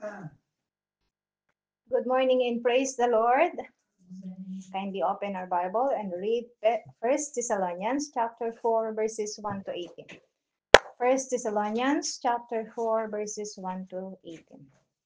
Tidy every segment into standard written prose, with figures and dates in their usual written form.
Good morning and praise the Lord. Kindly open our Bible and read First Thessalonians chapter 4 verses 1 to 18. First Thessalonians chapter 4 verses 1 to 18.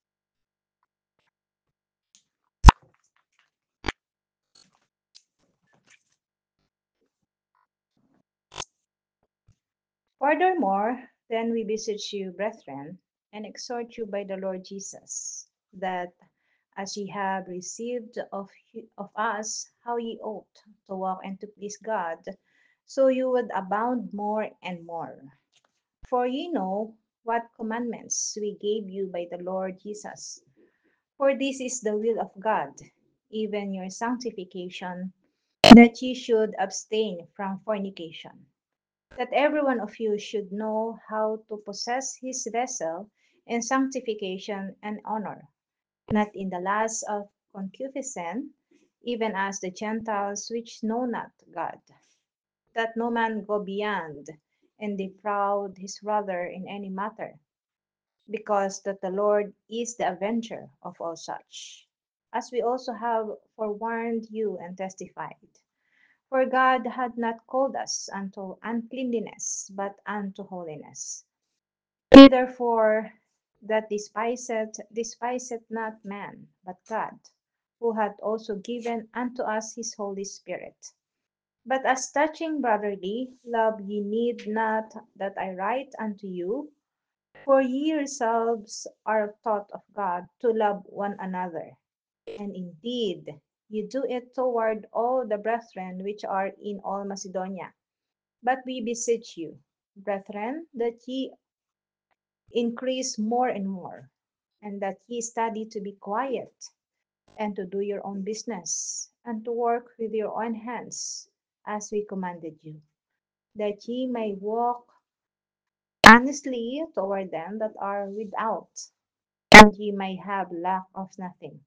Furthermore, then we beseech you, brethren, and exhort you by the Lord Jesus, that as ye have received of us how ye ought to walk and to please God, so you would abound more and more. For ye know what commandments we gave you by the Lord Jesus. For this is the will of God, even your sanctification, that ye should abstain from fornication, that every one of you should know how to possess his vessel in sanctification and honor, not in the lust of concupiscence, even as the Gentiles which know not God, that no man go beyond and defraud his brother in any matter, because that the Lord is the avenger of all such, as we also have forewarned you and testified. For God had not called us unto uncleanness, but unto holiness. Therefore, that despiseth not man, but God, who hath also given unto us his Holy Spirit. But as touching brotherly love, ye need not that I write unto you, for ye yourselves are taught of God to love one another. And indeed, you do it toward all the brethren which are in all Macedonia. But we beseech you, brethren, that ye increase more and more, and that ye study to be quiet, and to do your own business, and to work with your own hands, as we commanded you, that ye may walk honestly toward them that are without, and ye may have lack of nothing.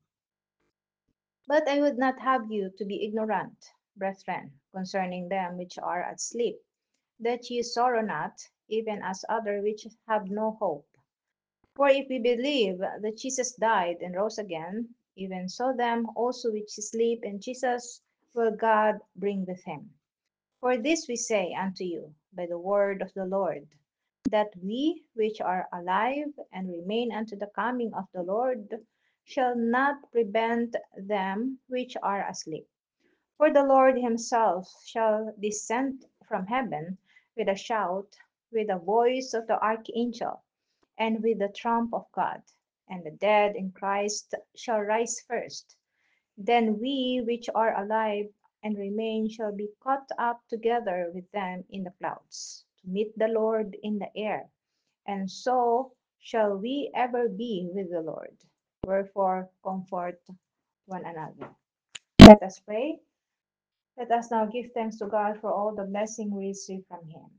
But I would not have you to be ignorant, brethren, concerning them which are asleep, that ye sorrow not, even as others which have no hope. For if we believe that Jesus died and rose again, even so them also which sleep in Jesus will God bring with him. For this we say unto you by the word of the Lord, that we which are alive and remain unto the coming of the Lord shall not prevent them which are asleep. For the Lord himself shall descend from heaven with a shout, with the voice of the archangel, and with the trump of God, and the dead in Christ shall rise first. Then we which are alive and remain shall be caught up together with them in the clouds, to meet the Lord in the air, and so shall we ever be with the Lord. Wherefore, comfort one another. Let us pray. Let us now give thanks to God for all the blessing we receive from Him.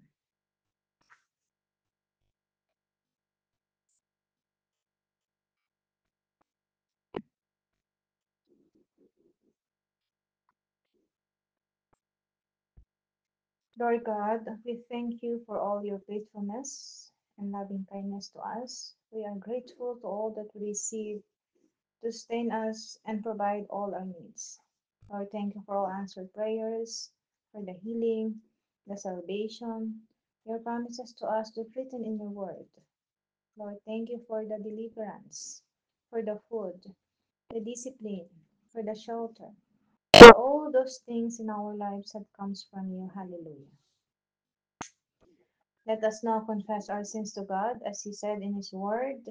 Lord God, we thank you for all your faithfulness and loving kindness to us. We are grateful to all that we receive to sustain us and provide all our needs. Lord, thank you for all answered prayers, for the healing, the salvation, your promises to us that written in your word. Lord, thank you for the deliverance, for the food, the discipline, for the shelter. For all those things in our lives that comes from you. Hallelujah. Let us now confess our sins to God, as He said in His word.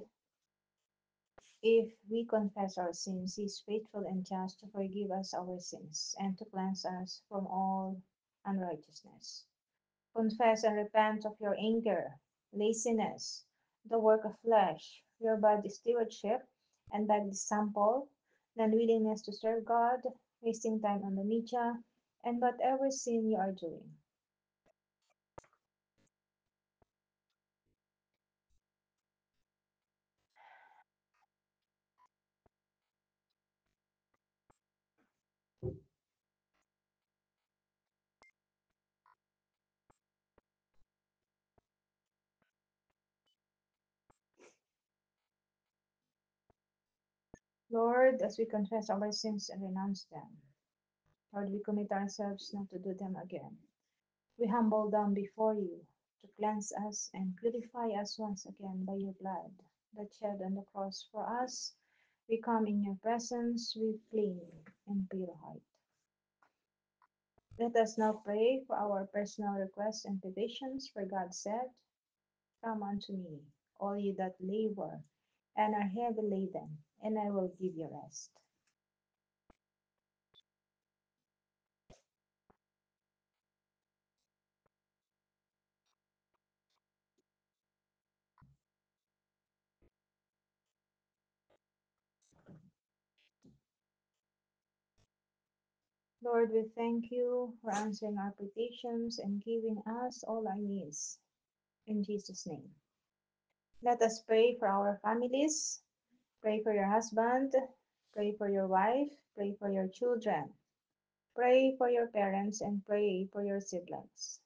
If we confess our sins, He is faithful and just to forgive us our sins and to cleanse us from all unrighteousness. Confess and repent of your anger, laziness, the work of flesh, your bad stewardship, and bad example, non-willingness to serve God, wasting time on the media, and whatever sin you are doing. Lord, as we confess our sins and renounce them, Lord, we commit ourselves not to do them again. We humble down before you to cleanse us and purify us once again by your blood that shed on the cross for us. We come in your presence with clean and pure heart. Let us now pray for our personal requests and petitions, for God said, come unto me, all ye that labor and are heavy laden, and I will give you rest. Lord, we thank you for answering our petitions and giving us all our needs. In Jesus' name. Let us pray for our families. Pray for your husband. Pray for your wife. Pray for your children. Pray for your parents and pray for your siblings.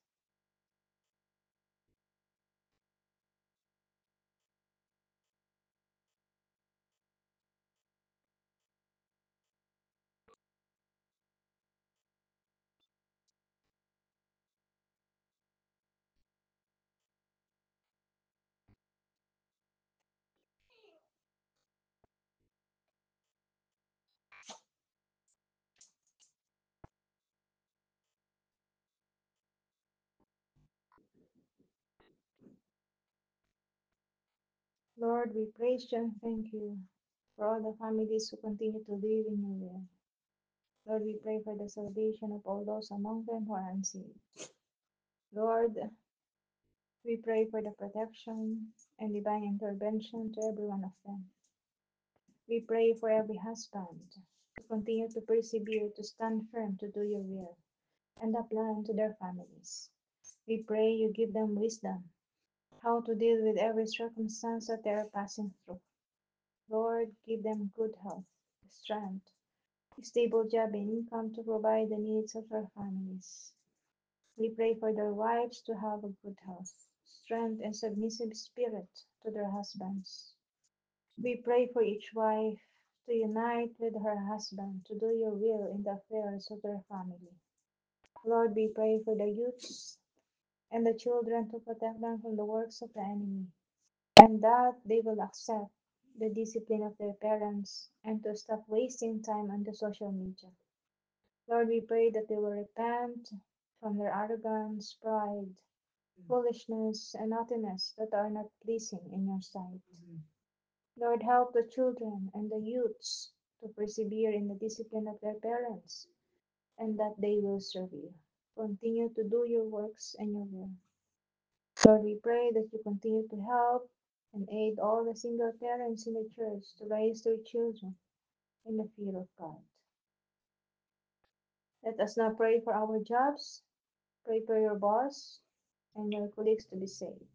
Lord, we praise you and thank you for all the families who continue to live in your will. Lord, we pray for the salvation of all those among them who are unsaved. Lord, we pray for the protection and divine intervention to every one of them. We pray for every husband to continue to persevere, to stand firm, to do your will, and apply unto their families. We pray you give them wisdom, how to deal with every circumstance that they are passing through. Lord, give them good health, strength, a stable job, and income to provide the needs of their families. We pray for their wives to have a good health, strength, and submissive spirit to their husbands. We pray for each wife to unite with her husband to do your will in the affairs of their family. Lord, we pray for the youths and the children to protect them from the works of the enemy, and that they will accept the discipline of their parents and to stop wasting time on the social media. Lord, we pray that they will repent from their arrogance, pride, foolishness, and naughtiness that are not pleasing in your sight. Lord, help the children and the youths to persevere in the discipline of their parents and that they will serve you. Continue to do your works and your will. Lord, we pray that you continue to help and aid all the single parents in the church to raise their children in the fear of God. Let us now pray for our jobs, pray for your boss and your colleagues to be saved.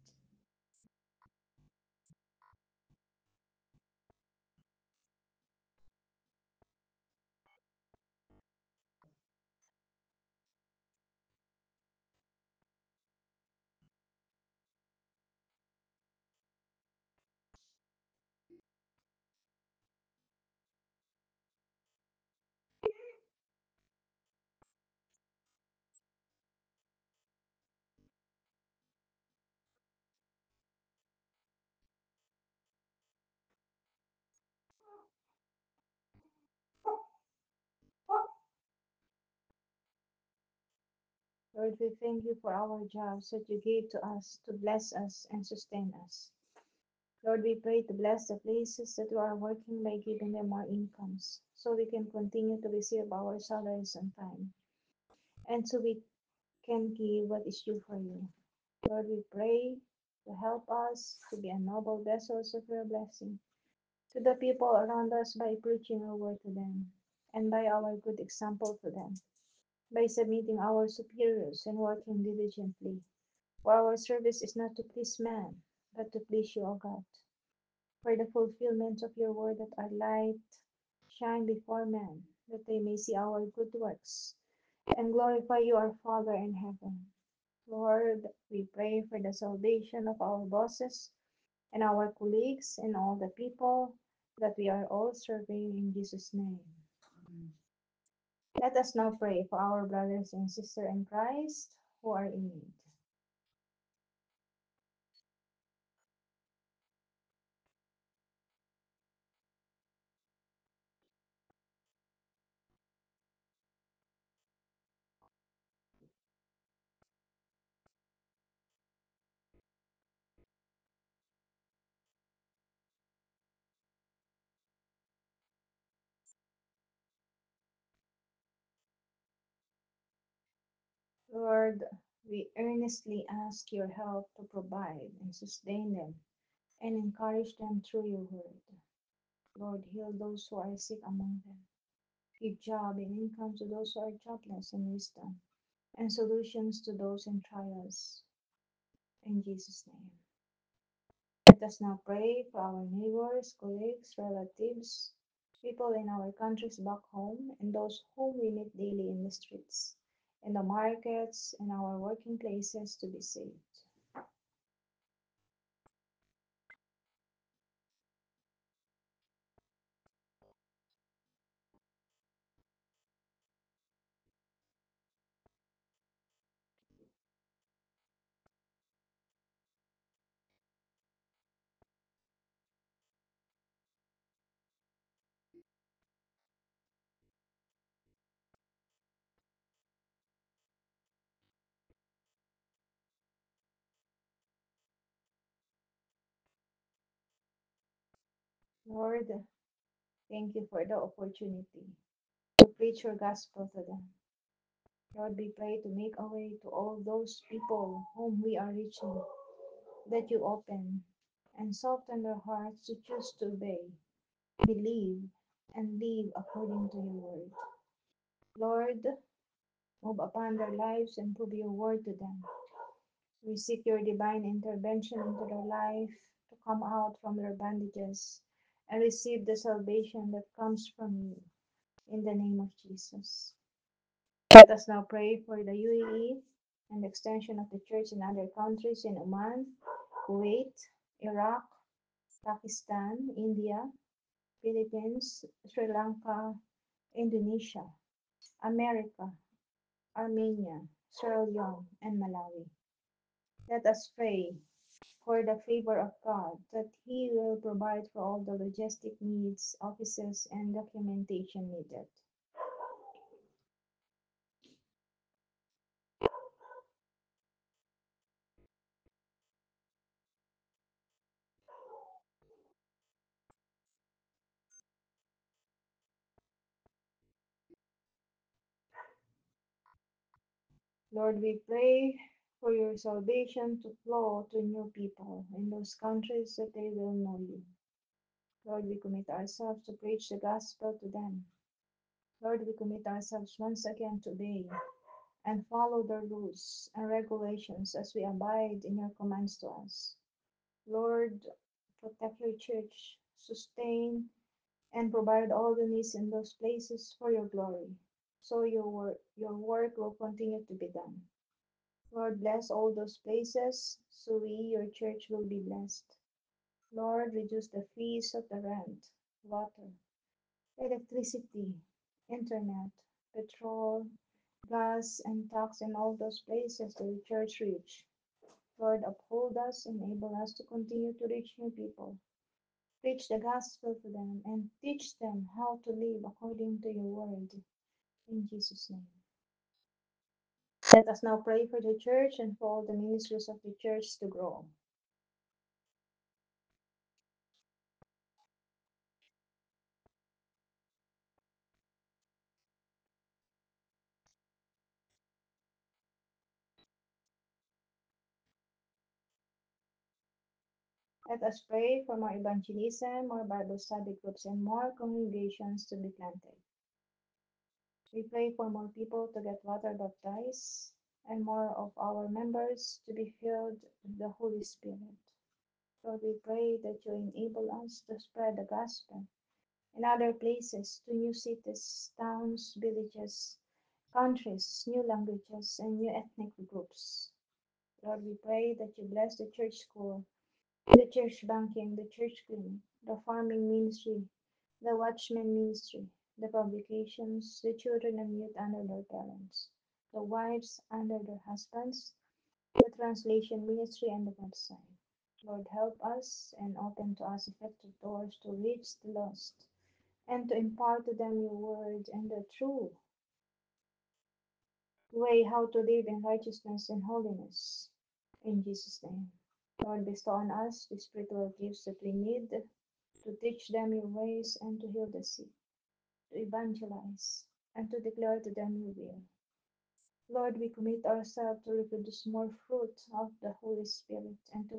Lord, we thank you for our jobs that you gave to us to bless us and sustain us. Lord, we pray to bless the places that we are working by giving them more incomes so we can continue to receive our salaries on time and so we can give what is due for you. Lord, we pray to help us to be a noble vessels of your blessing to the people around us by preaching your word to them and by our good example to them, by submitting our superiors and working diligently. For our service is not to please man, but to please you, O God, for the fulfillment of your word that our light shine before men, that they may see our good works and glorify you, our Father in heaven. Lord, we pray for the salvation of our bosses and our colleagues and all the people that we are all serving in Jesus' name. Let us now pray for our brothers and sisters in Christ who are in need. Lord, we earnestly ask your help to provide and sustain them and encourage them through your word. Lord, heal those who are sick among them. Give job and income to those who are jobless and wisdom, and solutions to those in trials. In Jesus' name. Let us now pray for our neighbors, colleagues, relatives, people in our countries back home, and those whom we meet daily in the streets, in the markets, in our working places to be saved. Lord, thank you for the opportunity to preach your gospel to them. Lord, we pray to make a way to all those people whom we are reaching, that you open and soften their hearts to choose to obey, believe, and live according to your word. Lord, move upon their lives and prove your word to them. We seek your divine intervention into their life to come out from their bondages and receive the salvation that comes from you. In the name of Jesus. Let us now pray for the UAE and the extension of the church in other countries in Oman, Kuwait, Iraq, Pakistan, India, Philippines, Sri Lanka, Indonesia, America, Armenia, Sierra Leone, and Malawi. Let us pray for the favor of God that He will provide for all the logistic needs, offices, and documentation needed. Lord, we pray for your salvation to flow to new people in those countries that they will know you. Lord, we commit ourselves to preach the gospel to them. Lord, we commit ourselves once again to obey and follow the rules and regulations as we abide in your commands to us. Lord, protect your church, sustain and provide all the needs in those places for your glory, so your work will continue to be done. Lord, bless all those places so we, your church, will be blessed. Lord, reduce the fees of the rent, water, electricity, internet, petrol, gas, and tax in all those places that the church reach. Lord, uphold us, enable us to continue to reach new people. Preach the gospel to them and teach them how to live according to your word. In Jesus' name. Let us now pray for the church and for all the ministries of the church to grow. Let us pray for more evangelism, more Bible study groups, and more congregations to be planted. We pray for more people to get water baptized and more of our members to be filled with the Holy Spirit. Lord, we pray that you enable us to spread the gospel in other places to new cities, towns, villages, countries, new languages, and new ethnic groups. Lord, we pray that you bless the church school, the church banking, the church clinic, the farming ministry, the watchman ministry, the publications, the children and youth under their parents, the wives under their husbands, the translation ministry, and the website. Lord, help us and open to us effective doors to reach the lost and to impart to them your word and the true way how to live in righteousness and holiness. In Jesus' name. Lord, bestow on us the spiritual gifts that we need to teach them your ways and to heal the sick, to evangelize, and to declare to them your will. Lord, we commit ourselves to reproduce more fruit of the Holy Spirit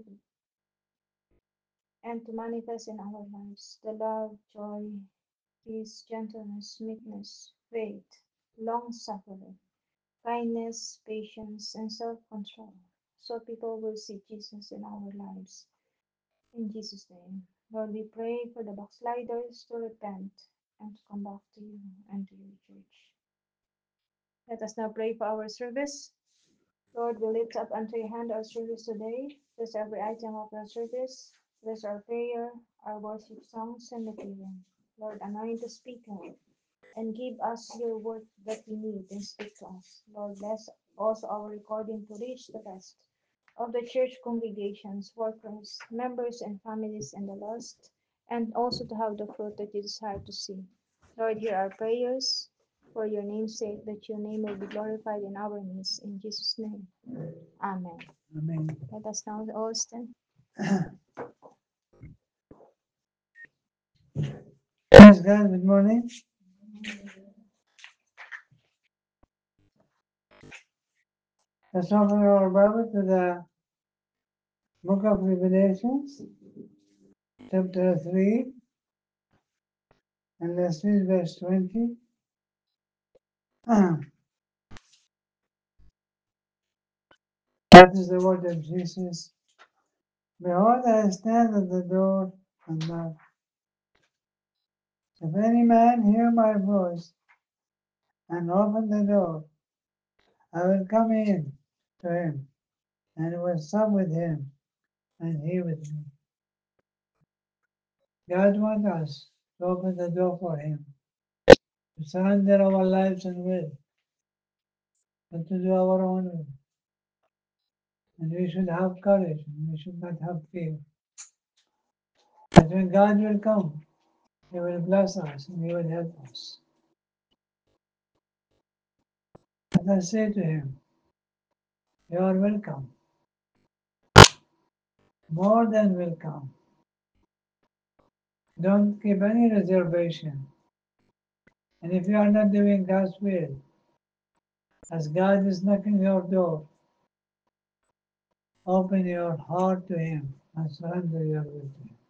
and to manifest in our lives the love, joy, peace, gentleness, meekness, faith, long suffering, kindness, patience, and self control, so people will see Jesus in our lives. In Jesus' name, Lord, we pray for the backsliders to repent and to come back to you and to your church. Let us now pray for our service. Lord, we lift up unto your hand our service today. Bless every item of our service. Bless our prayer, our worship songs, and the giving. Lord, anoint the speaker and give us your word that we need and speak to us. Lord, bless also our recording to reach the best of the church congregations, workers, members, and families and the lost, and also to have the fruit that you desire to see. Lord, hear our prayers for your name's sake, that your name will be glorified in our midst. In Jesus' name, amen. Amen. Let us now all stand. Praise God, good morning. Let's open our Bible to the book of Revelations, chapter 3, and let's read verse 20. That is the word of Jesus. Behold, I stand at the door and knock. If any man hear my voice and open the door, I will come in to him and will sup with him and he with me. God wants us to open the door for him, to surrender our lives and will, but to do our own will. And we should have courage, and we should not have fear. But when God will come, He will bless us and He will help us. Let us say to Him, you are welcome, more than welcome. Don't keep any reservation. And if you are not doing God's will, as God is knocking your door, open your heart to Him and surrender your will to Him.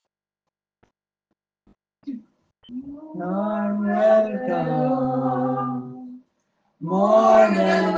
You are welcome, more than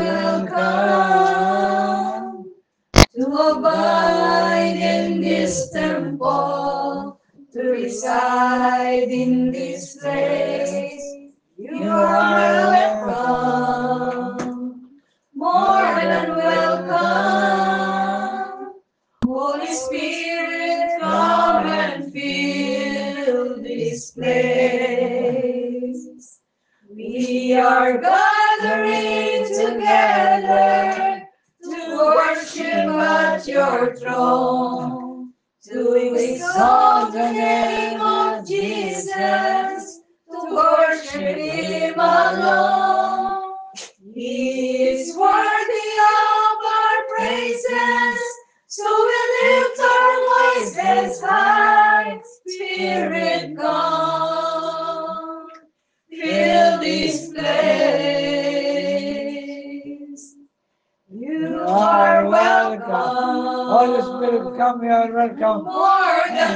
welcome, to abide in this temple, to reside in this place. You are welcome, more than welcome. Holy Spirit, come and fill this place. We are gathering together to worship at your throne, to exalt the name of Jesus, to worship Him alone. He is worthy of our praises, so we lift our voices high. Spirit, come, fill this place. You are welcome. Holy Spirit, come, you are welcome. More than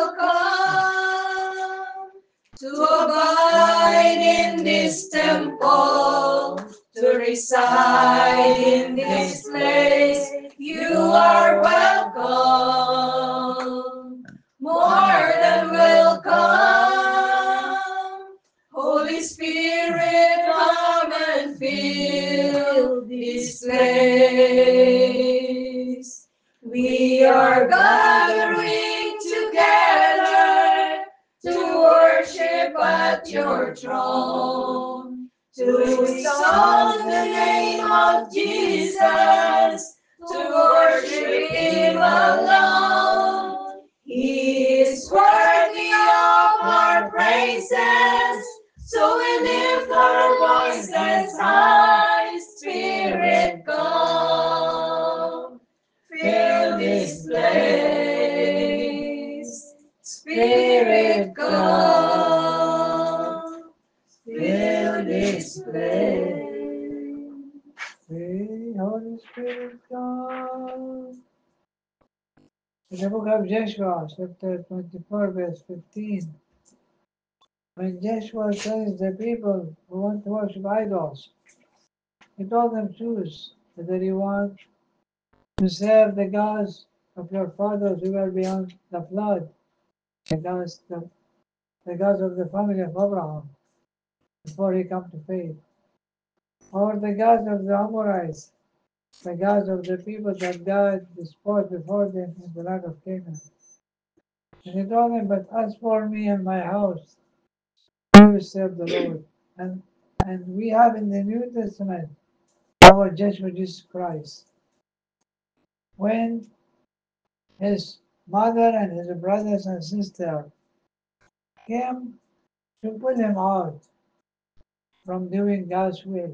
welcome to abide in this temple, to reside in this place. You are welcome, more than welcome. Holy Spirit, come and fill this place. We are gathering together worship at your throne, to exalt the name of Jesus, to worship Him alone. He is worthy of our praises, so we lift our voices high. Spirit, come, fill this place. Spirit, come, fill this place. Hey, Holy Spirit, come. In the book of Joshua, chapter 24, verse 15, when Joshua tells the people who want to worship idols, he told them choose whether you want to serve the gods of your fathers who were beyond the flood, the gods of the family of Abraham before he came to faith, or the gods of the Amorites, the gods of the people that God disposed before them in the land of Canaan. And he told them, but as for me and my house, we will serve the Lord. And we have in the New Testament our Joshua Jesus Christ. When his mother and his brothers and sisters came to pull him out from doing God's will,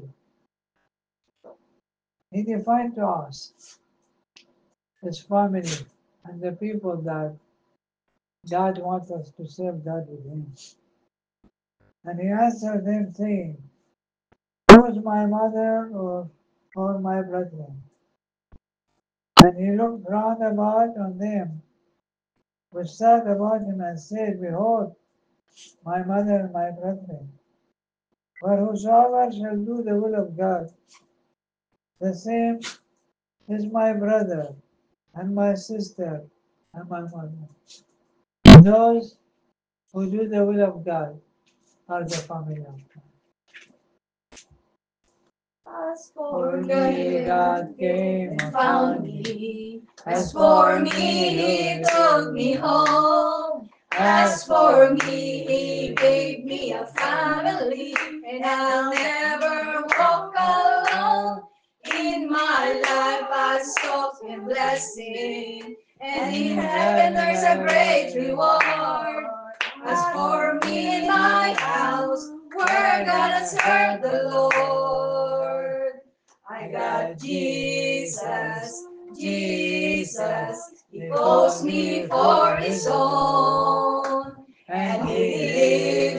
he defined to us his family and the people that God wants us to serve God with him. And he answered them saying, who is my mother or my brethren? And he looked round about on them which sat about him and said, behold, my mother and my brethren. For whosoever shall do the will of God, the same is my brother and my sister and my mother. Those who do the will of God are the family of God. As for me, God came and found me. As for me, He took me home. As for me, He gave me a family, and I'll never walk alone. In my life, I sought in blessing, and in heaven there's a great reward. As for me and my house, we're gonna serve the Lord. I got Jesus, Jesus, He calls me for His own. And He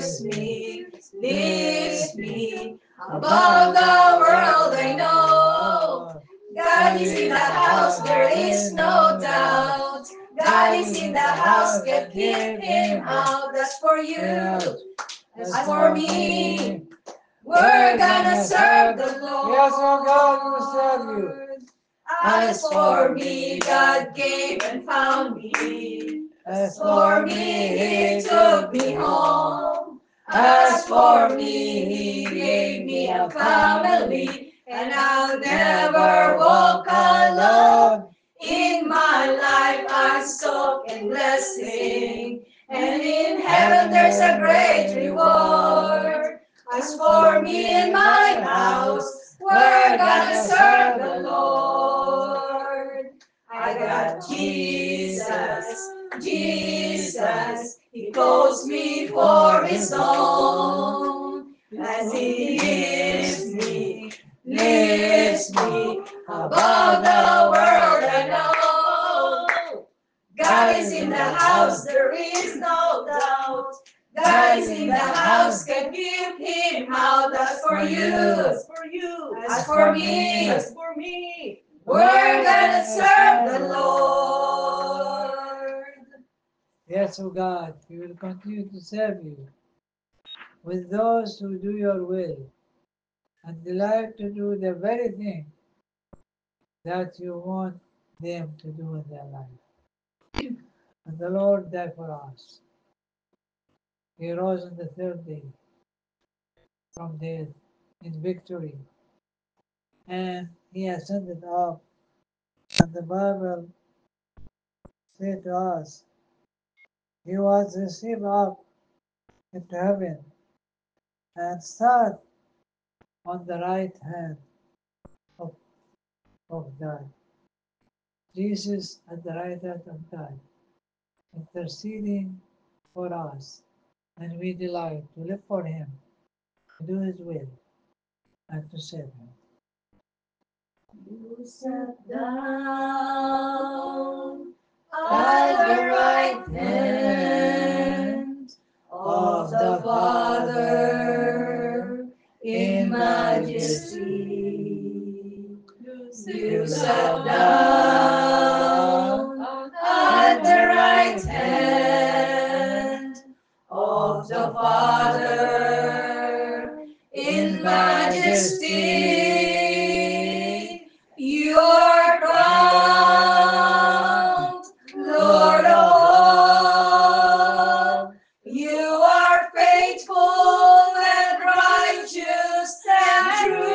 lifts me above the world I know. God is in the house, there is no doubt. God is in the house, can't keep Him out. That's for you, as for me. We're gonna serve the Lord. Yes, oh God, we will serve you. As for me, God came and found me. As for me, He took me home. As for me, He gave me a family, and I'll never walk alone. In my life, I soak in blessing, and in heaven there's a great reward. As for me and my house, we're gonna serve the Lord. I got Jesus, Jesus, He calls me for His own. As He lifts me above the world I know. God is in the house, there is no doubt. God is in the house, can keep Him out. That's for you, as for you, as for me, as for me. We're gonna serve the Lord. Yes, oh God, we will continue to serve you with those who do your will and delight to do the very thing that you want them to do in their life. And the Lord died for us. He rose on the third day from death in victory, and He ascended up. And the Bible said to us, He was received up into heaven and sat on the right hand of, of God. Jesus at the right hand of God, interceding for us, and we delight to live for Him, to do His will, and to serve Him. You sat down at the right hand of the Father in majesty. You sat down at the right hand of the Father in majesty. You are crowned Lord of all. You are faithful and righteous and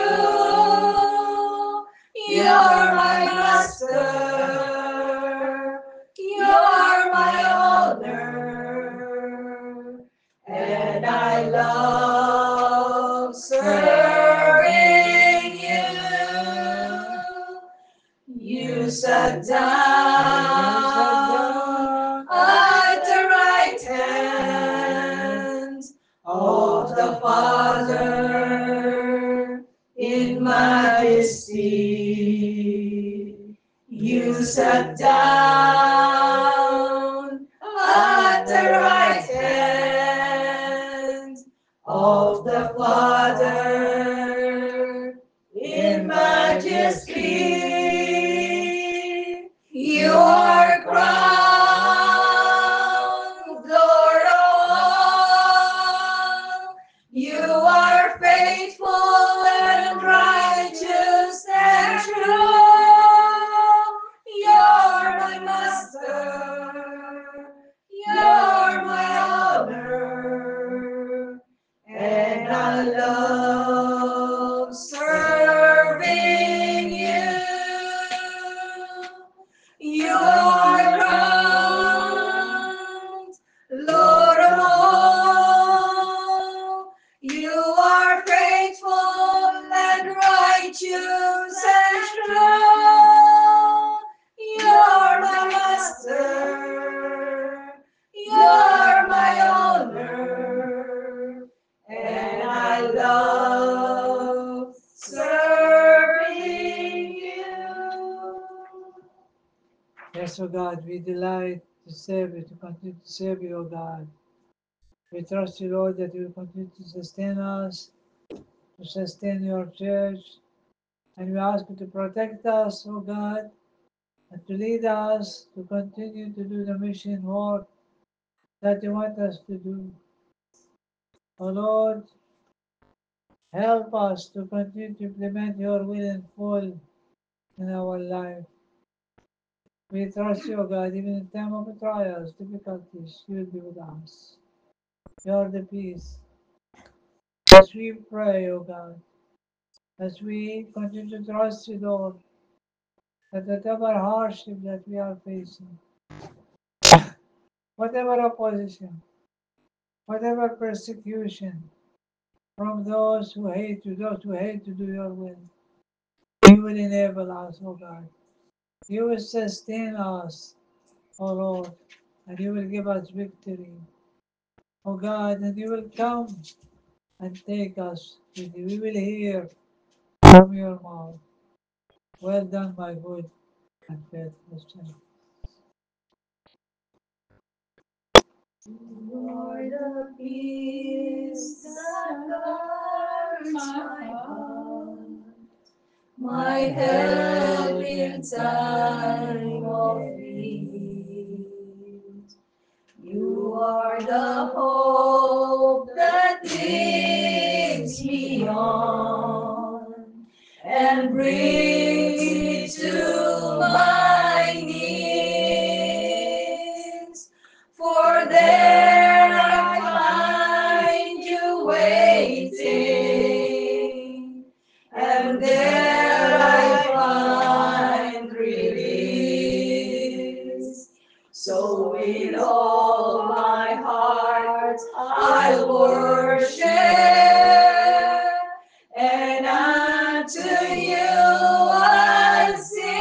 true. You are my master. You are my owner. And I love serving you. You sat down at the right hand of the Father in majesty. You sat down at the right hand of the Father in majesty. You are crowned Lord of all. You are faithful and righteous and true. You're my master. You're my owner. And I love serving you. You are crowned Lord of all. You are faithful and righteous and true. You're my master. You're my owner. And I love serving you. Yes, O God, we delight to serve you, to continue to serve you, O God. We trust you, Lord, that you will continue to sustain us, to sustain your church, and we ask you to protect us, O God, and to lead us to continue to do the mission work that you want us to do. O Lord, help us to continue to implement your will in full in our life. We trust you, O God, even in time of trials, difficulties, you will be with us. You are the peace. As we pray, O God, as we continue to trust you, Lord, that whatever hardship that we are facing, whatever opposition, whatever persecution from those who hate you, those who hate to do your will, you will enable us, O God. You will sustain us, O Lord, and you will give us victory, O God, and you will come and take us with you. We will hear from your mouth. Well done, my good and faithful servant. Lord, the peace that guards my heart, my help in time of need. You are the hope that leads me on and brings me to my knees. For there I find you waiting, and there I find release. So with all my heart I I'll worship, and unto you I'll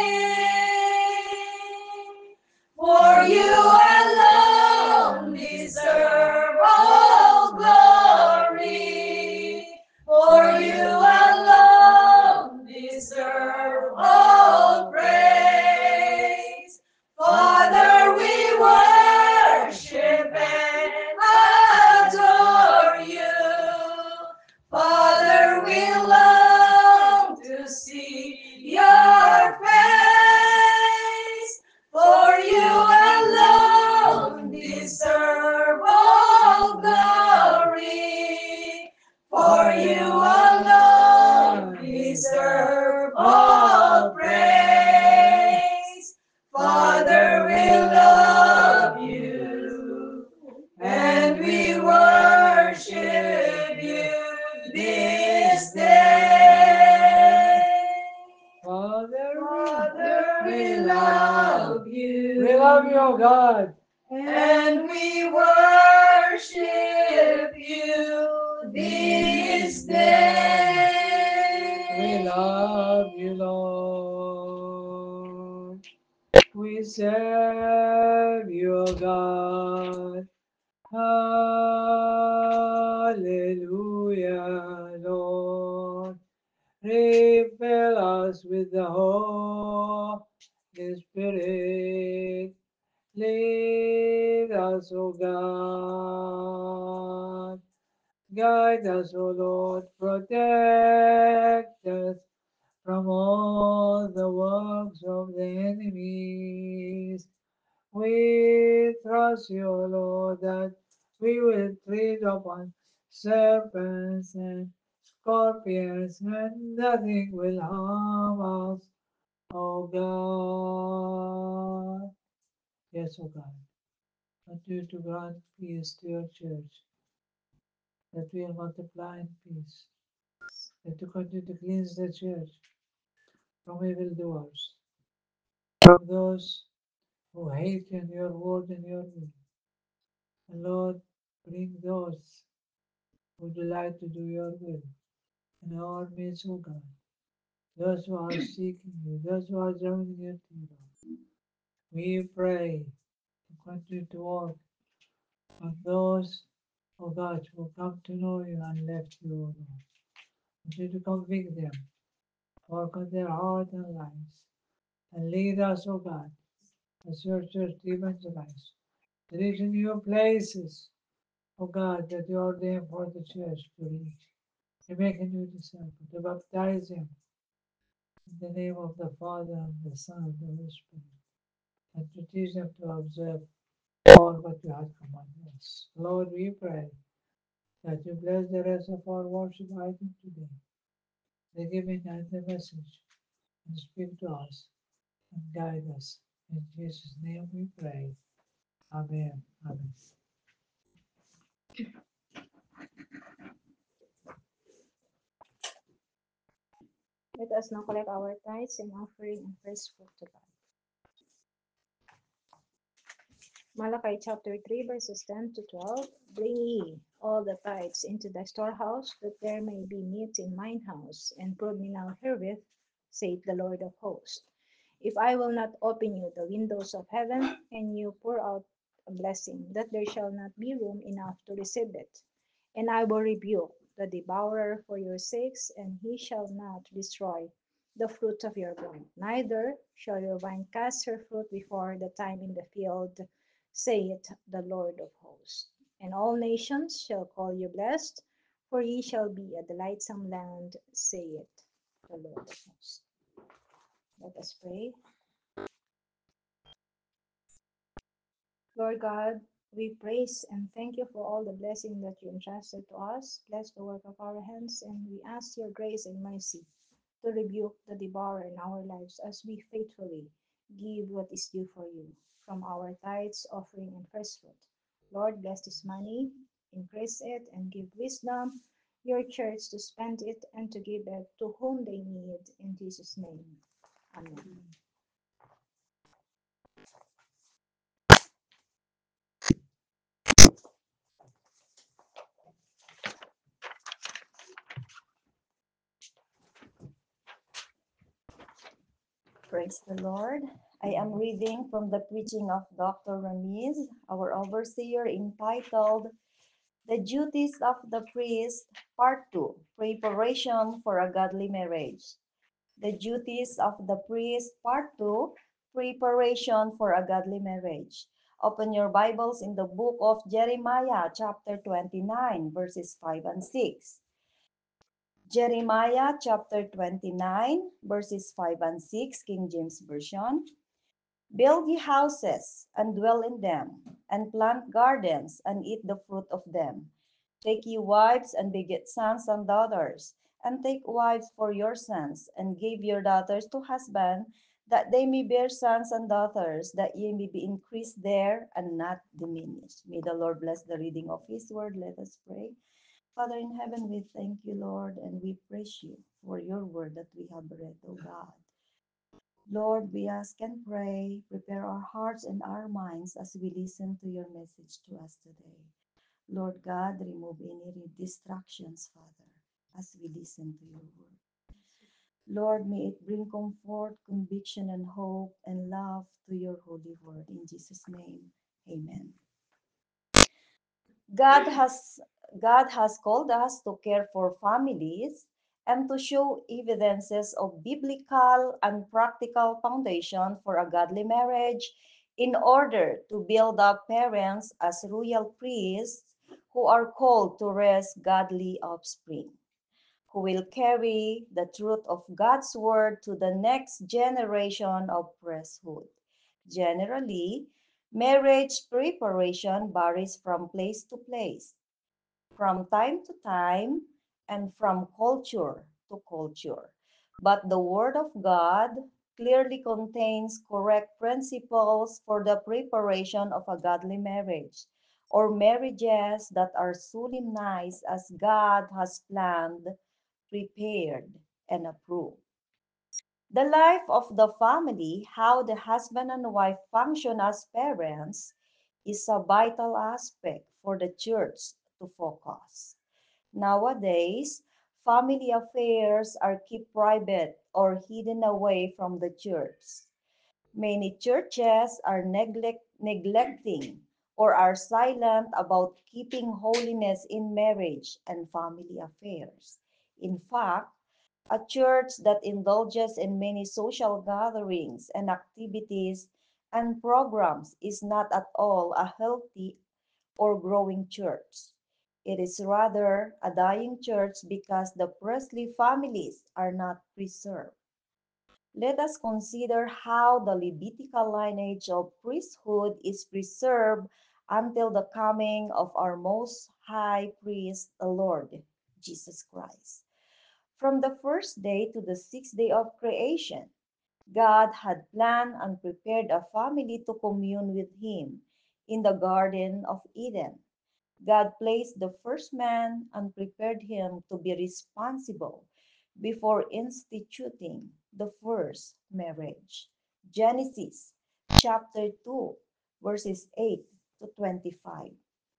sing. For you alone deserve all glory. For you alone deserve all praise. Father, we worship and adore you. Father, we long to see your face. For you alone deserve all glory. For you alone deserve all praise. Father, we love you and we worship you this day. Father, we love you. We love you, O God. And we worship you this day. We love you, Lord. We serve you, O God. Hallelujah, Lord. Refill us with the Holy Spirit. Lead us, O God. Guide us, O Lord. Protect us from all the works of the enemies. We trust you, O Lord, that we will tread upon serpents and scorpions, and nothing will harm us, O God. Yes, O God. Continue to grant peace to your church, that we will multiply in peace, that to continue to cleanse the church from evildoers, from those who hate in your word and your will. And Lord, bring those who delight to do your will in our midst, O God. Those who are seeking you, those who are joining your kingdom. We pray to continue to work on those, O God, who come to know you and left you, O Lord. Continue to convict them, work on their heart and lives, and lead us, O God, as your church to evangelize, to reach new places, O God, that you ordained for the church to reach, to make a new disciple, to baptize him in the name of the Father and the Son and the Holy Spirit, and to teach them to observe all what you have commanded us. Lord, we pray that you bless the rest of our worship item today, the giving and the message, and speak to us and guide us. In Jesus' name we pray. Amen. Amen. Let us now collect our tithes and offering and first fruit to God. Malachi chapter 3, verses 10 to 12. Bring ye all the tithes into the storehouse, that there may be meat in mine house, and prove me now herewith, saith the Lord of hosts. If I will not open you the windows of heaven, and you pour out a blessing, that there shall not be room enough to receive it. And I will rebuke the devourer for your sakes, and he shall not destroy the fruit of your ground, neither shall your vine cast her fruit before the time in the field, saith the Lord of hosts. And all nations shall call you blessed, for ye shall be a delightsome land, saith the Lord of hosts. Let us pray. Lord God, we praise and thank you for all the blessing that you entrusted to us. Bless the work of our hands, and we ask your grace and mercy to rebuke the devourer in our lives as we faithfully give what is due for you from our tithes, offering, and first fruit. Lord, bless this money, increase it, and give wisdom your church to spend it and to give it to whom they need. In Jesus' name. Amen. Praise the Lord. I am reading from the preaching of Dr. Ramiz, our overseer, entitled The Duties of the Priest, Part 2, Preparation for a Godly Marriage. The Duties of the Priest, Part 2, Preparation for a Godly Marriage. Open your Bibles in the book of Jeremiah, chapter 29, verses 5 and 6. Jeremiah chapter 29, verses 5 and 6, King James Version. Build ye houses, and dwell in them, and plant gardens, and eat the fruit of them. Take ye wives, and beget sons and daughters, and take wives for your sons, and give your daughters to husband, that they may bear sons and daughters, that ye may be increased there, and not diminished. May the Lord bless the reading of his word. Let us pray. Father in heaven, we thank you, Lord, and we praise you for your word that we have read, oh God. Lord, we ask and pray, prepare our hearts and our minds as we listen to your message to us today. Lord God, remove any distractions, Father, as we listen to your word. Lord, may it bring comfort, conviction, and hope and love to your holy word. In Jesus' name, amen. God has God has called us to care for families and to show evidences of biblical and practical foundation for a godly marriage in order to build up parents as royal priests who are called to raise godly offspring who will carry the truth of God's word to the next generation of priesthood. Generally, marriage preparation varies from place to place, from time to time, and from culture to culture. But the Word of God clearly contains correct principles for the preparation of a godly marriage or marriages that are solemnized as God has planned, prepared, and approved. The life of the family, how the husband and wife function as parents, is a vital aspect for the church to focus. Nowadays, family affairs are kept private or hidden away from the church. Many churches are neglecting or are silent about keeping holiness in marriage and family affairs. In fact, a church that indulges in many social gatherings and activities and programs is not at all a healthy or growing church. It is rather a dying church because the priestly families are not preserved. Let us consider how the Levitical lineage of priesthood is preserved until the coming of our most high priest, the Lord Jesus Christ. From the first day to the sixth day of creation, God had planned and prepared a family to commune with Him in the Garden of Eden. God placed the first man and prepared him to be responsible before instituting the first marriage. Genesis chapter 2, verses 8 to 25.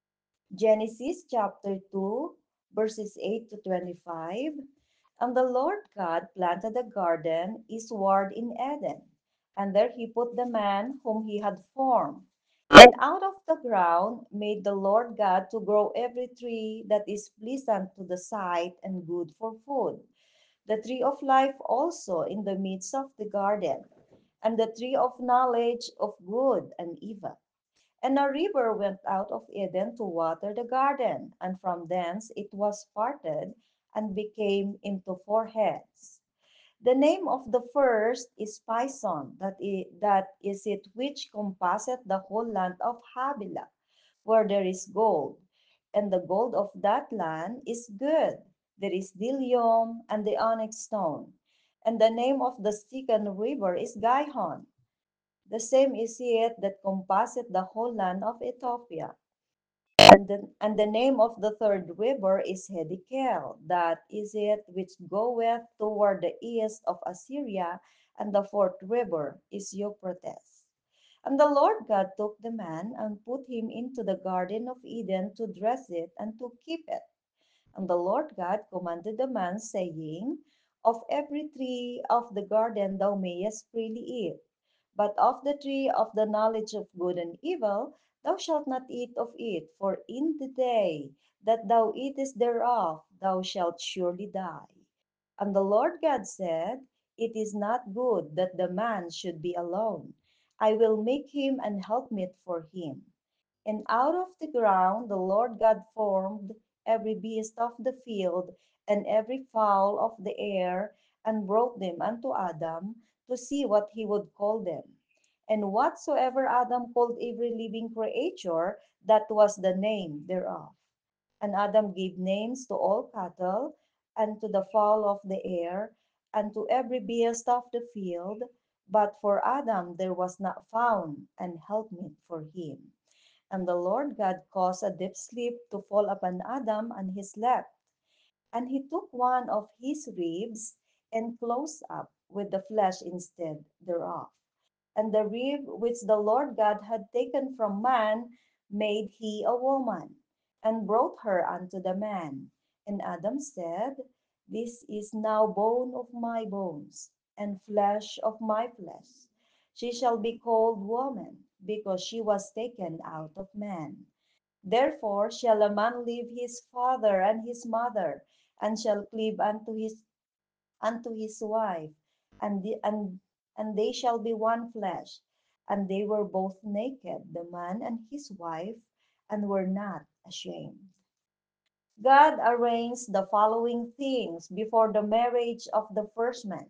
Genesis chapter 2, verses 8 to 25. And the Lord God planted a garden eastward in Eden, and there he put the man whom he had formed. And out of the ground made the Lord God to grow every tree that is pleasant to the sight and good for food. The tree of life also in the midst of the garden, and the tree of knowledge of good and evil. And a river went out of Eden to water the garden, and from thence it was parted and became into four heads. The name of the first is Pison, that is it which compasseth the whole land of Havilah, where there is gold. And the gold of that land is good. There is bdellium and the onyx stone. And the name of the second river is Gihon. The same is it that compasseth the whole land of Ethiopia. And the name of the third river is Hiddekel. That is it which goeth toward the east of Assyria. And the fourth river is Euphrates. And the Lord God took the man and put him into the garden of Eden to dress it and to keep it. And the Lord God commanded the man, saying, Of every tree of the garden thou mayest freely eat, but of the tree of the knowledge of good and evil thou shalt not eat of it, for in the day that thou eatest thereof thou shalt surely die. And the Lord God said, it is not good that the man should be alone. I will make him an helpmeet for him. And out of the ground the Lord God formed every beast of the field and every fowl of the air, and brought them unto Adam to see what he would call them. And whatsoever Adam called every living creature, that was the name thereof. And Adam gave names to all cattle, and to the fowl of the air, and to every beast of the field. But for Adam there was not found an helpmeet for him. And the Lord God caused a deep sleep to fall upon Adam, and he slept. And he took one of his ribs, and closed up with the flesh instead thereof. And the rib which the Lord God had taken from man made he a woman, and brought her unto the man. And Adam said, this is now bone of my bones, and flesh of my flesh. She shall be called woman, because she was taken out of man. Therefore shall a man leave his father and his mother, and shall cleave unto his wife, and, and they shall be one flesh. And they were both naked, the man and his wife, and were not ashamed. God arranged the following things before the marriage of the first man,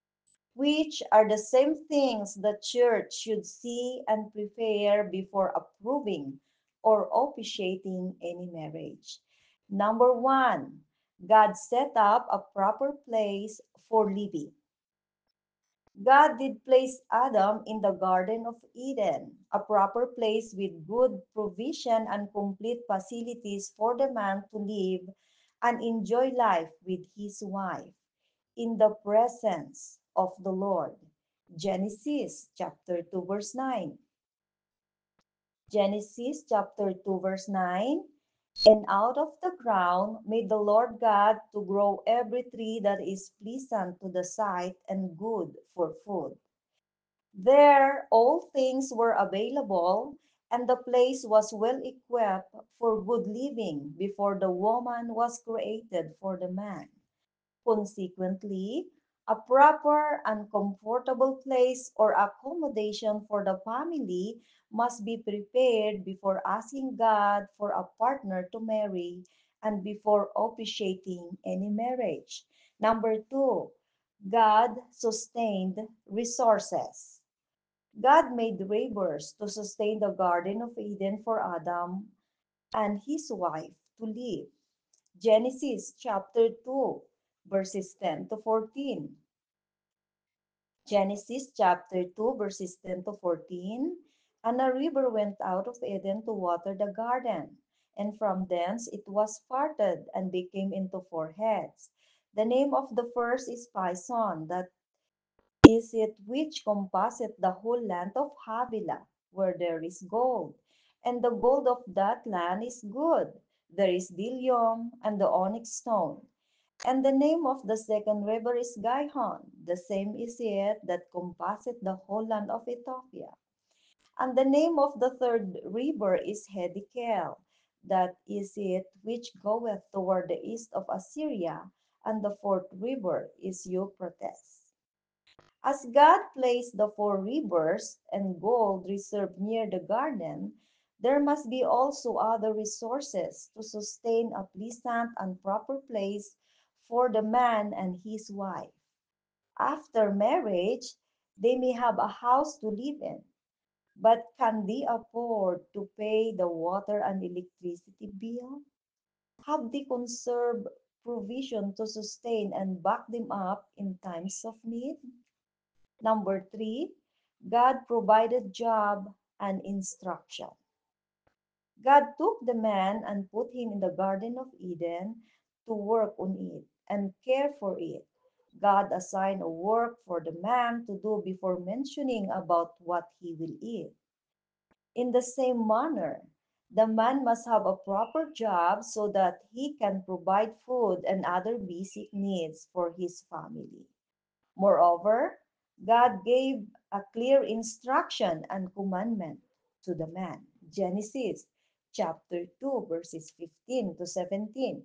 which are the same things the church should see and prepare before approving or officiating any marriage. Number one, God set up a proper place for living. God did place Adam in the Garden of Eden, a proper place with good provision and complete facilities for the man to live and enjoy life with his wife in the presence of the Lord. Genesis chapter 2 verse 9. Genesis chapter 2 verse 9. And out of the ground made the Lord God to grow every tree that is pleasant to the sight and good for food. There all things were available, and the place was well equipped for good living before the woman was created for the man. Consequently, a proper and comfortable place or accommodation for the family must be prepared before asking God for a partner to marry and before officiating any marriage. Number two, God sustained resources. God made rivers to sustain the Garden of Eden for Adam and his wife to live. Genesis chapter 2, verses 10 to 14. Genesis chapter 2, verses 10 to 14. And a river went out of Eden to water the garden, and from thence it was parted and became into four heads. The name of the first is Pison, that is it which compasseth the whole land of Havilah, where there is gold. And the gold of that land is good. There is bdellium and the onyx stone. And the name of the second river is Gihon. The same is it that compasseth the whole land of Ethiopia. And the name of the third river is Hedikel. That is it which goeth toward the east of Assyria. And the fourth river is Euphrates. As God placed the four rivers and gold reserved near the garden, there must be also other resources to sustain a pleasant and proper place for the man and his wife. After marriage, they may have a house to live in, but can they afford to pay the water and electricity bill? Have they conserved provision to sustain and back them up in times of need? Number three, God provided job and instruction. God took the man and put him in the Garden of Eden to work on it and care for it. God assigned a work for the man to do before mentioning about what he will eat. In the same manner, The man must have a proper job so that he can provide food and other basic needs for his family. Moreover, God gave a clear instruction and commandment to the man. Genesis chapter 2, verses 15 to 17.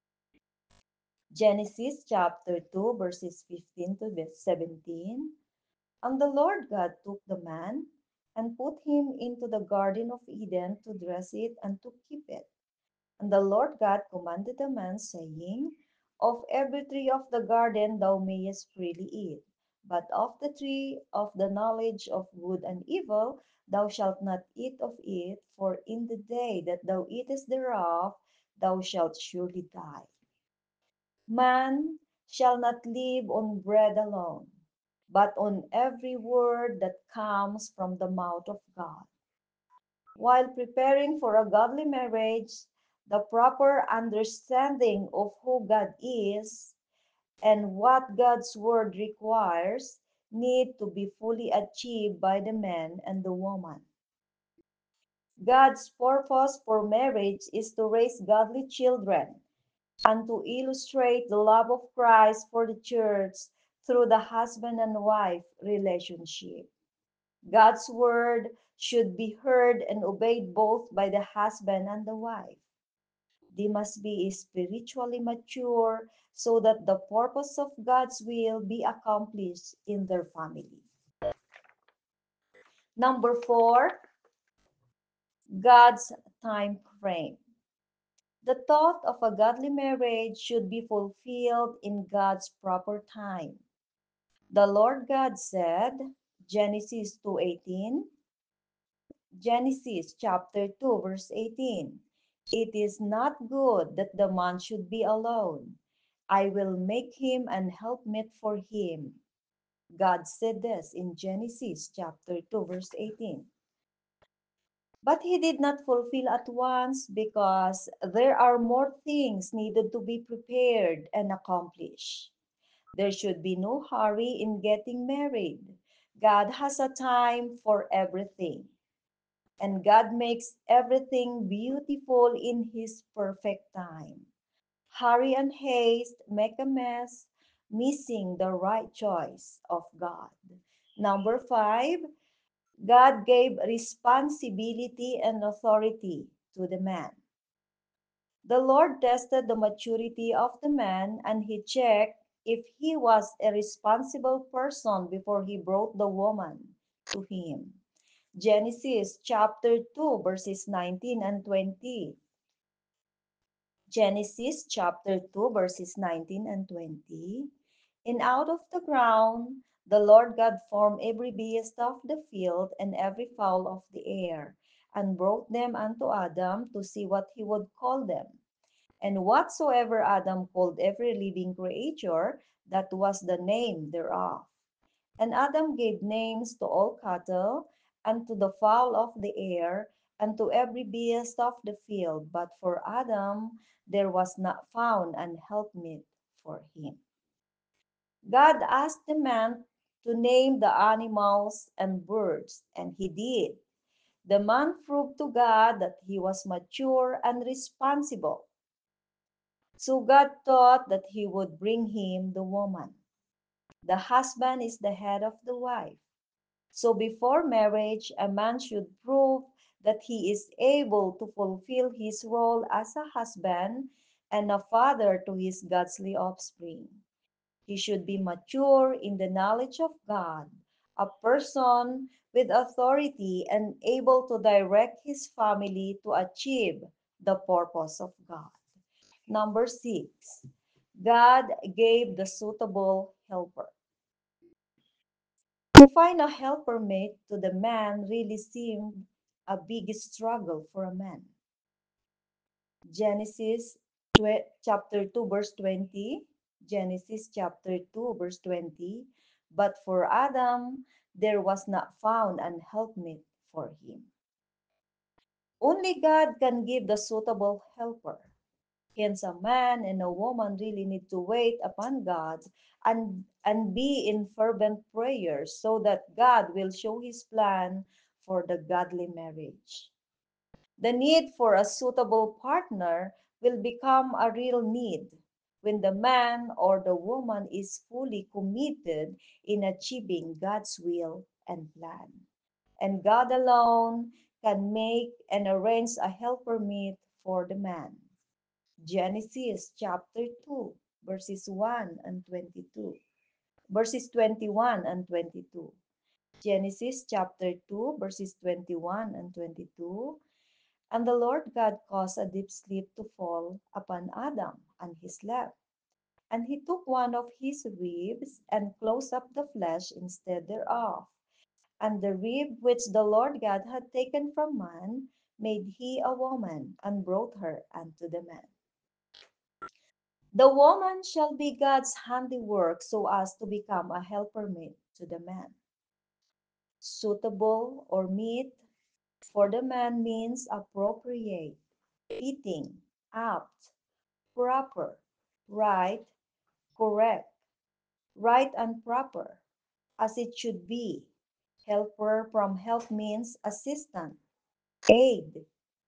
Genesis chapter 2, verses 15 to 17. And the Lord God took the man and put him into the garden of Eden to dress it and to keep it. And the Lord God commanded the man, saying, of every tree of the garden thou mayest freely eat, but of the tree of the knowledge of good and evil thou shalt not eat of it, for in the day that thou eatest thereof thou shalt surely die. Man shall not live on bread alone, but on every word that comes from the mouth of God. While preparing for a godly marriage, the proper understanding of who God is and what God's word requires need to be fully achieved by the man and the woman. God's purpose for marriage is to raise godly children and to illustrate the love of Christ for the church through the husband and wife relationship. God's word should be heard and obeyed both by the husband and the wife. They must be spiritually mature so that the purpose of God's will be accomplished in their family. Number four, God's time frame. The thought of a godly marriage should be fulfilled in God's proper time. The Lord God said, Genesis 2:18, Genesis chapter 2 verse 18, it is not good that the man should be alone. I will make him an helpmeet for him. God said this in Genesis chapter 2 verse 18. But he did not fulfill at once because there are more things needed to be prepared and accomplished. There should be no hurry in getting married. God has a time for everything, and God makes everything beautiful in His perfect time. Hurry and haste make a mess, missing the right choice of God. Number five, God gave responsibility and authority to the man. The Lord tested the maturity of the man and he checked if he was a responsible person before he brought the woman to him. Genesis chapter 2, verses 19 and 20. Genesis chapter 2, verses 19 and 20. And out of the ground the Lord God formed every beast of the field and every fowl of the air, and brought them unto Adam to see what he would call them. And whatsoever Adam called every living creature, that was the name thereof. And Adam gave names to all cattle, and to the fowl of the air, and to every beast of the field. But for Adam there was not found an helpmeet for him. God asked the man to name the animals and birds, and he did. The man proved to God that he was mature and responsible. So God thought that he would bring him the woman. The husband is the head of the wife. So before marriage, a man should prove that he is able to fulfill his role as a husband and a father to his godly offspring. He should be mature in the knowledge of God, a person with authority and able to direct his family to achieve the purpose of God. Number six, God gave the suitable helper. To find a helper mate to the man really seemed a big struggle for a man. Genesis chapter 2 verse 20. Genesis chapter 2 verse 20. But for Adam there was not found an helpmate for him. Only God can give the suitable helper. Hence, a man and a woman really need to wait upon God and be in fervent prayer so that God will show his plan for the godly marriage. The need for a suitable partner will become a real need when the man or the woman is fully committed in achieving God's will and plan. And God alone can make and arrange a helper meet for the man. Genesis chapter 2, verses 1 and 22. Verses 21 and 22. Genesis chapter 2, verses 21 and 22. And the Lord God caused a deep sleep to fall upon Adam, and he slept. And he took one of his ribs and closed up the flesh instead thereof. And the rib which the Lord God had taken from man made he a woman, and brought her unto the man. The woman shall be God's handiwork so as to become a helper meet to the man. Suitable or meet for the man means appropriate, fitting, apt, proper, right, correct, right and proper, as it should be. Helper from help means assistant, aid,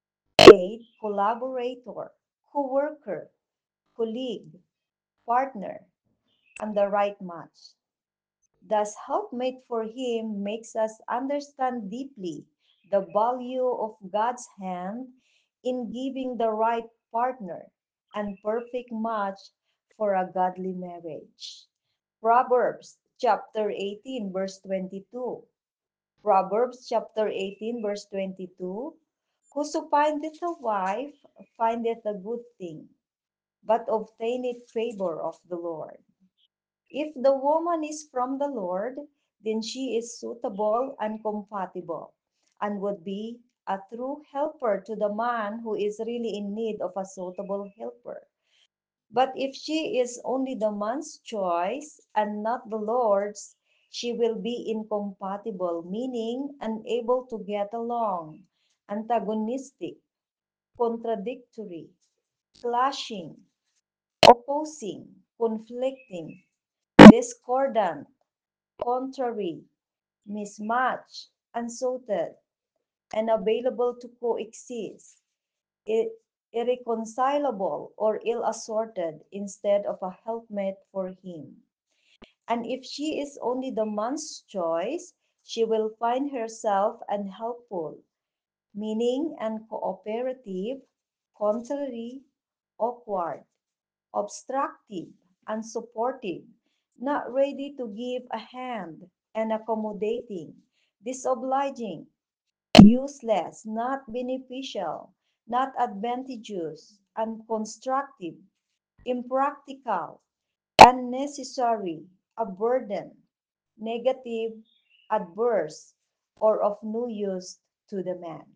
collaborator, co-worker, colleague, partner, and the right match. Thus, helpmate for him makes us understand deeply the value of God's hand in giving the right partner and perfect match for a godly marriage. Proverbs chapter 18, verse 22. Proverbs chapter 18, verse 22. Whoso findeth a wife findeth a good thing, but obtaineth favor of the Lord. If the woman is from the Lord, then she is suitable and compatible, and would be a true helper to the man who is really in need of a suitable helper. But if she is only the man's choice and not the Lord's, she will be incompatible, meaning unable to get along, antagonistic, contradictory, clashing, opposing, conflicting, discordant, contrary, mismatched, unsuited, and available to coexist, i- irreconcilable or ill assorted instead of a helpmate for him. And if she is only the man's choice, she will find herself unhelpful, meaning uncooperative, contrary, awkward, obstructive, unsupportive, not ready to give a hand, and accommodating, disobliging, useless, not beneficial, not advantageous, unconstructive, impractical, unnecessary, a burden, negative, adverse, or of no use to the man.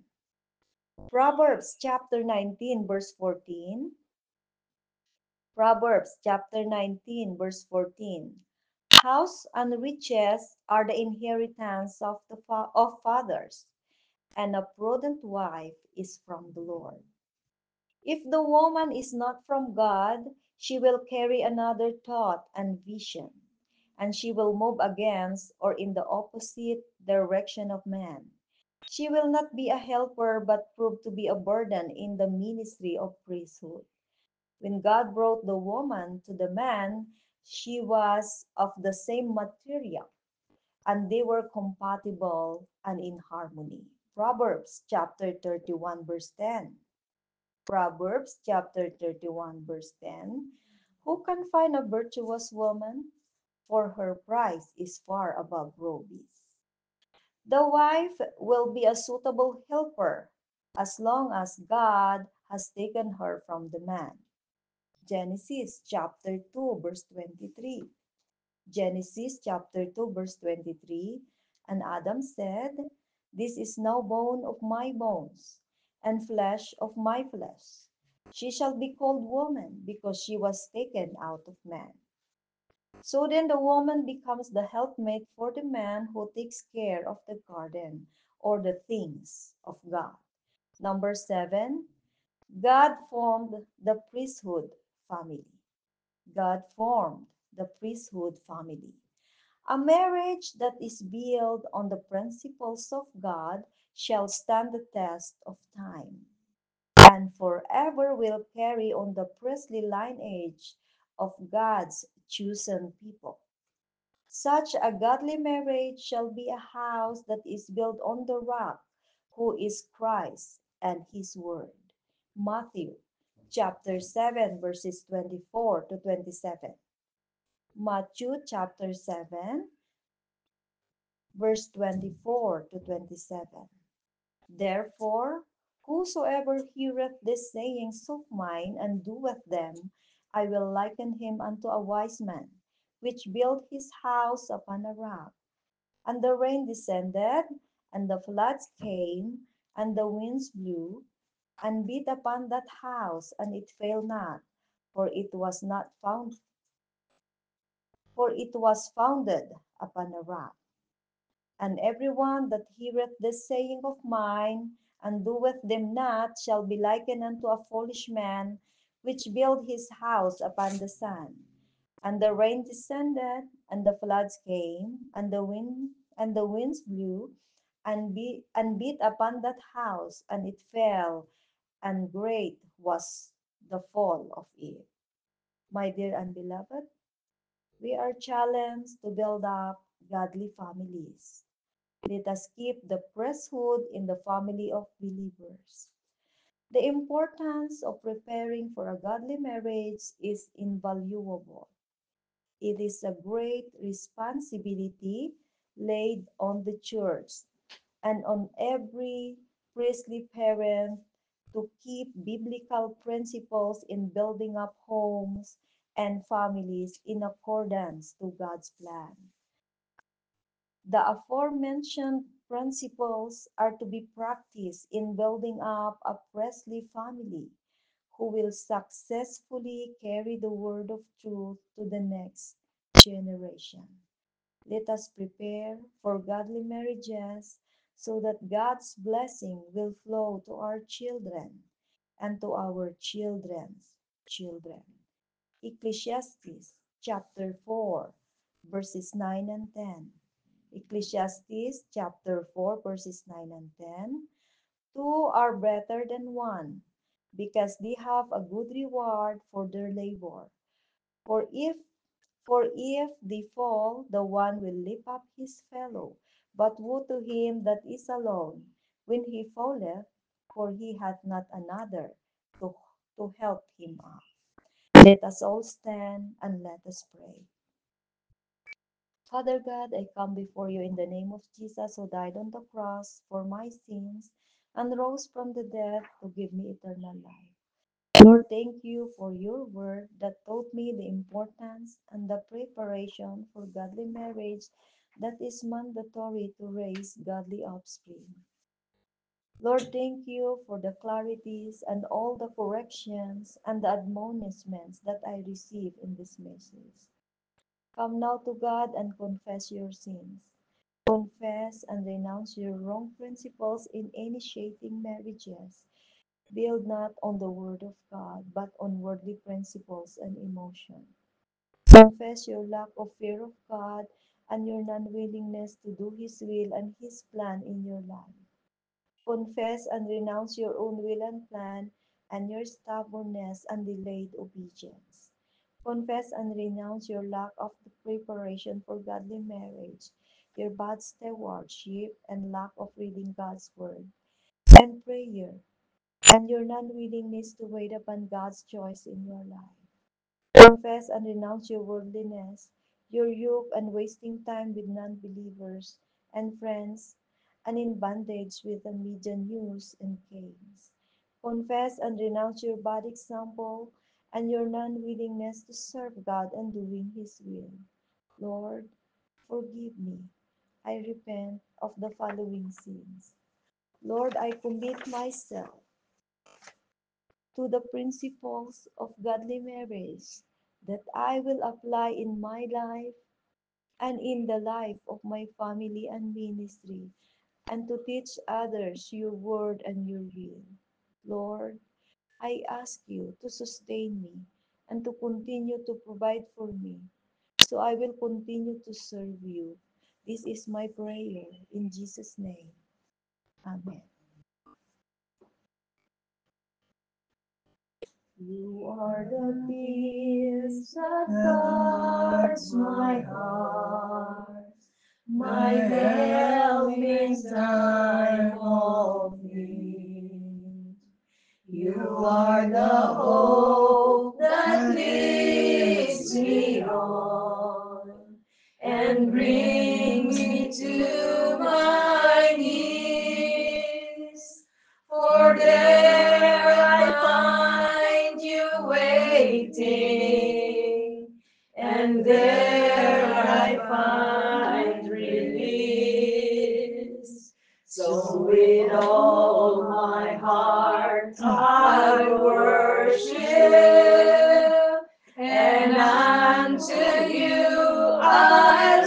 Proverbs chapter 19, verse 14. Proverbs chapter 19, verse 14. House and riches are the inheritance of of fathers, and a prudent wife is from the Lord. If the woman is not from God, she will carry another thought and vision, and she will move against or in the opposite direction of man. She will not be a helper but prove to be a burden in the ministry of priesthood. When God brought the woman to the man, she was of the same material, and they were compatible and in harmony. Proverbs chapter 31, verse 10. Proverbs chapter 31, verse 10. Who can find a virtuous woman? For her price is far above rubies. The wife will be a suitable helper as long as God has taken her from the man. Genesis chapter 2, verse 23. Genesis chapter 2, verse 23. And Adam said, this is now bone of my bones and flesh of my flesh. She shall be called woman because she was taken out of man. So then the woman becomes the helpmate for the man who takes care of the garden or the things of God. Number seven, God formed the priesthood family. God formed the priesthood family. A marriage that is built on the principles of God shall stand the test of time and forever will carry on the priestly lineage of God's chosen people. Such a godly marriage shall be a house that is built on the rock, who is Christ and his word. Matthew chapter 7, verses 24 to 27. Matthew chapter 7, verse 24 to 27. Therefore, whosoever heareth these sayings of mine and doeth them, I will liken him unto a wise man, which built his house upon a rock. And the rain descended, and the floods came, and the winds blew, and beat upon that house, and it fell not, for it was not found, for it was founded upon a rock. And every one that heareth this saying of mine, and doeth them not, shall be likened unto a foolish man, which built his house upon the sand. And the rain descended, and the floods came, and the winds blew, and beat upon that house, and it fell, and great was the fall of it. My dear and beloved, we are challenged to build up godly families. Let us keep the priesthood in the family of believers. The importance of preparing for a godly marriage is invaluable. It is a great responsibility laid on the church and on every priestly parent to keep biblical principles in building up homes and families in accordance to God's plan. The aforementioned principles are to be practiced in building up a priestly family who will successfully carry the word of truth to the next generation. Let us prepare for godly marriages so that God's blessing will flow to our children and to our children's children. Ecclesiastes chapter 4, verses 9 and 10. Ecclesiastes chapter 4, verses 9 and 10. Two are better than one, because they have a good reward for their labor. For if for if they fall, the one will lift up his fellow. But woe to him that is alone when he falleth, for he hath not another to, to help him up. Let us all stand and let us pray. Father God, I come before you in the name of Jesus who died on the cross for my sins and rose from the dead to give me eternal life. Lord, thank you for your word that taught me the importance and the preparation for godly marriage that is mandatory to raise godly offspring. Lord, thank you for the clarities and all the corrections and the admonishments that I receive in this message. Come now to God and confess your sins. Confess and renounce your wrong principles in initiating marriages. Build not on the word of God, but on worldly principles and emotion. Confess your lack of fear of God and your non-willingness to do His will and His plan in your life. Confess and renounce your own will and plan and your stubbornness and delayed obedience. Confess and renounce your lack of the preparation for godly marriage, your bad stewardship and lack of reading God's word and prayer, and your non-willingness to wait upon God's choice in your life. Confess and renounce your worldliness, your yoke and wasting time with non-believers and friends, and in bondage with the media news and games. Confess and renounce your bad example and your non-willingness to serve God and doing His will. Lord, forgive me. I repent of the following sins. Lord, I commit myself to the principles of godly marriage that I will apply in my life and in the life of my family and ministry, and to teach others your word and your will. Lord, I ask you to sustain me and to continue to provide for me, so I will continue to serve you. This is my prayer in Jesus' name. Amen. You are the peace that guards my heart, my help in time of need. You are the hope that leads me on and brings me to my knees. For there I find you waiting, and there I find release. So with all my heart I worship, and unto you I'll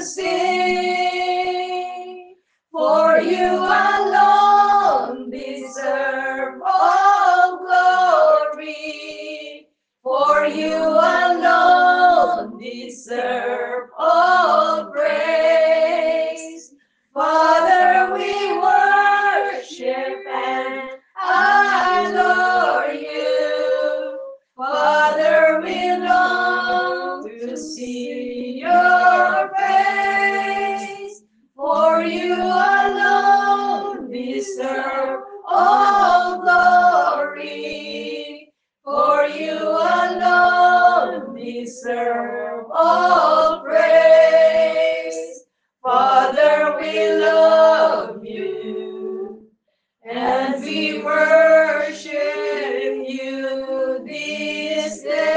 sing. For you alone deserve all glory. For you alone deserve all praise. Father, we worship and adore you. Father, we long to see your face. For you alone deserve all glory. For you alone deserve all praise. Father, we love you and we worship you this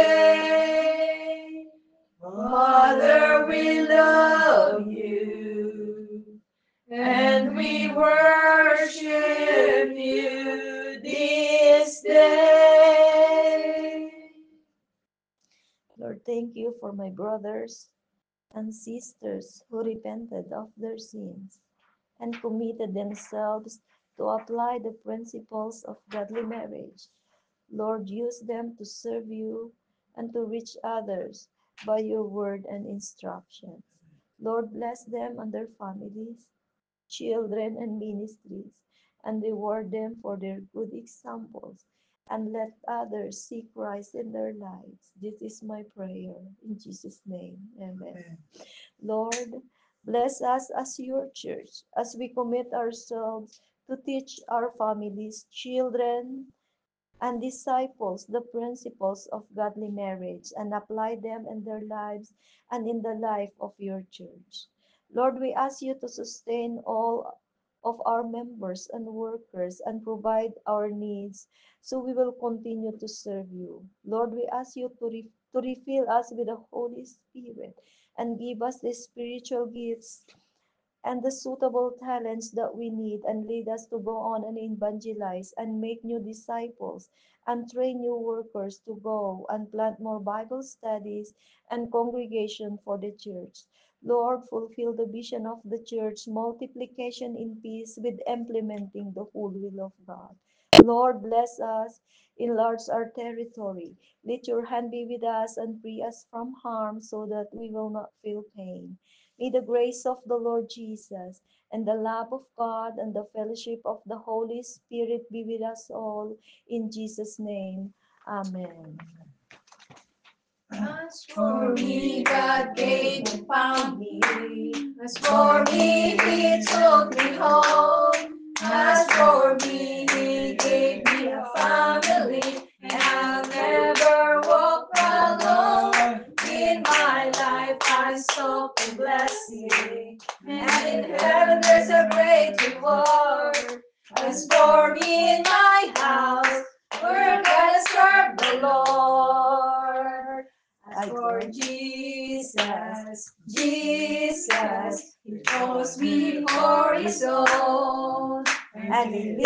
day. Father, we love you and we worship you this day. Lord, thank you for my brothers and sisters who repented of their sins and committed themselves to apply the principles of godly marriage. Lord, use them to serve you and to reach others by your word and instructions. Lord, bless them and their families, children, and ministries, and reward them for their good examples, and let others see Christ in their lives. This is my prayer. In Jesus' name, amen. Lord, bless us as your church as we commit ourselves to teach our families, children, and disciples the principles of godly marriage and apply them in their lives and in the life of your church. Lord, we ask you to sustain all of our members and workers and provide our needs so we will continue to serve you. Lord, we ask you to refill us with the Holy Spirit and give us the spiritual gifts and the suitable talents that we need and lead us to go on and evangelize and make new disciples and train new workers to go and plant more Bible studies and congregation for the church. Lord, fulfill the vision of the church, multiplication in peace with implementing the whole will of God. Lord, bless us, enlarge our territory. Let your hand be with us and free us from harm so that we will not feel pain. May the grace of the Lord Jesus and the love of God and the fellowship of the Holy Spirit be with us all. In Jesus' name, amen. As for me, God came and found me. As for me, He took me home. As for me, He gave me a family, and I'll never walk alone. In my life, I saw a blessing, and in heaven there's a great reward. As for me in my house, we're gonna serve the Lord. As for Jesus, Jesus, He chose me for His own, and He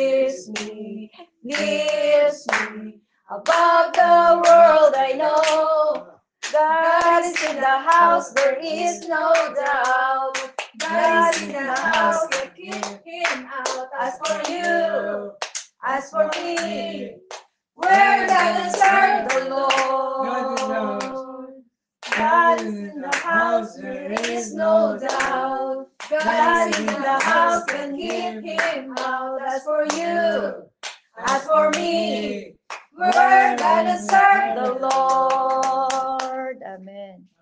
lifts me above the world. I know God is in the house, there is no doubt. God is in the house, can't keep Him out. As for me, we're gonna serve the Lord. God is in the house, there is no doubt. God's in the house, then give him out. As for you, as for me, we're gonna serve the Lord. Amen.